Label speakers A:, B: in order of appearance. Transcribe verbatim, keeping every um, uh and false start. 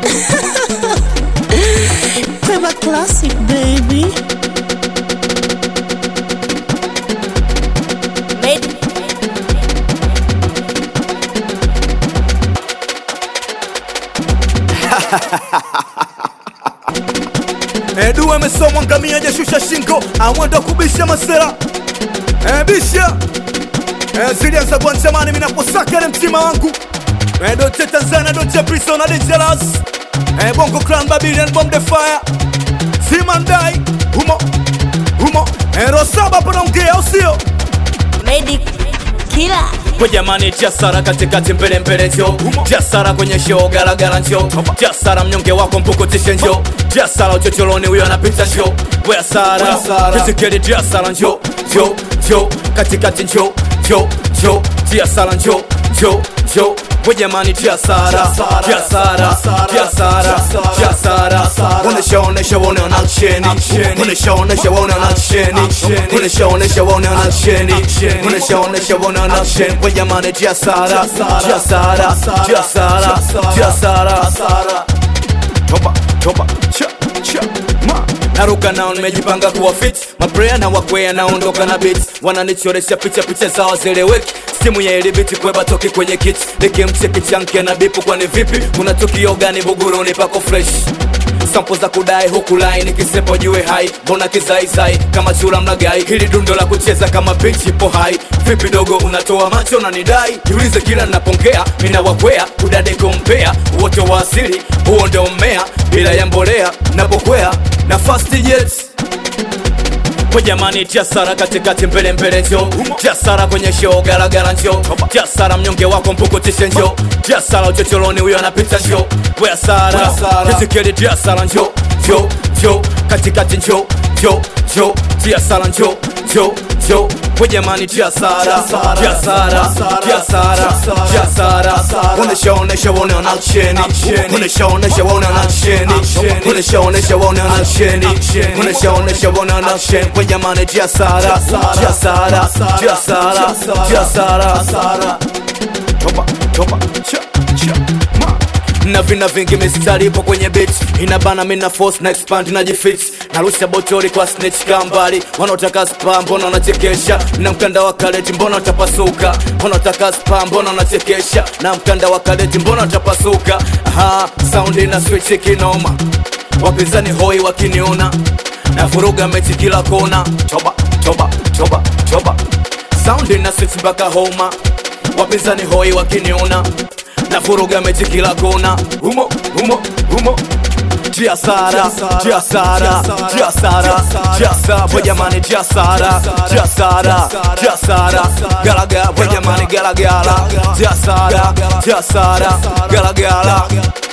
A: Clever classic, baby.
B: Edu amesomwa ngamia jashusha shingo, amwenda kubisha masela. Eh bisha. Eh zilianza kwa chamani mimi naposaka na mtima wangu. Eh dote Tanzania dote prison and dangerous. Eh Bongo Clan Babylon bomb the fire. Simandai humo humo. Eh Rosaba panaongea usio.
A: Medic killer.
B: Kwa jamani jasara katikati mbele mbele njo jasara kwenye show galagala njo jasara mnyonge wako mpukutishe njo jasara uchocholoni huyo anapita njo wea sara kitikeli jasara njo njo njo katikati njo njo njo jasara njo njo njo kwa jamani jasara jasara jasara jasara unesha unesha wone onaksheni unesha unesha wone onaksheni unesha unesha wone onaksheni unesha unesha wone onaksheni kwa jamani jasara jasara jasara jasara topa topa cha cha ma naruka nao nimejipanga kuwa fit maprayer na wakwea naondoka na beats wananichoresha picha picha zao zeleweki simu ya ilibiti kweba toki kwenye kit nikimcheki chankia na bipu kwani vipi kuna tukio gani Buguruni pako fresh sampo za kudai huku line nikisepo jue hai mbona kizaizai kama chura mnagai hili dundo la kucheza kama bitch ipo hai vipi dogo unatoa macho na nidai jiulize kila napongea mina wakwea kudade kompea wote wa asili huo ndio mmea bila ya mbolea napokwea na fast jets kwa jamani jasara katikati mbele mbele njo jasara kwenye show galagala njo jasara mnyonge wako mpukutishe njo jasara uchocholoni huyo anapita njo wea sara kitikeli jasara njo njo njo katikati njo njo njo jasara njo njo njo kwa jamani jasara jasara jasara jasara unesha unesha wone onaksheni unesha unesha wone onaksheni unesha unesha wone onaksheni unesha unesha wone onaksheni kwa jamani jasara jasara jasara jasara topa topa cha cha ma na vina vingi mistari ipo kwenye beat inabana mina force na expand na jifit narusha botori kwa snitch kambali wanaotaka spam mbona wanachekesha na mkanda wa kaleti mbona utapasuka wanaotaka spam mbona wanachekesha na mkanda wa kaleti mbona utapasuka aha sound ina switch kinoma wapinzani hoi wakiniona na vuruga mechi kila kona toba toba toba toba sound ina switch mpaka homa wapinzani hoi wakiniona na vuruga mechi kila kona humo humo humo jasara jasara jasara jasara kwa jamani jasara jasara jasara galaga kwa jamani galagala jasara jasara galagala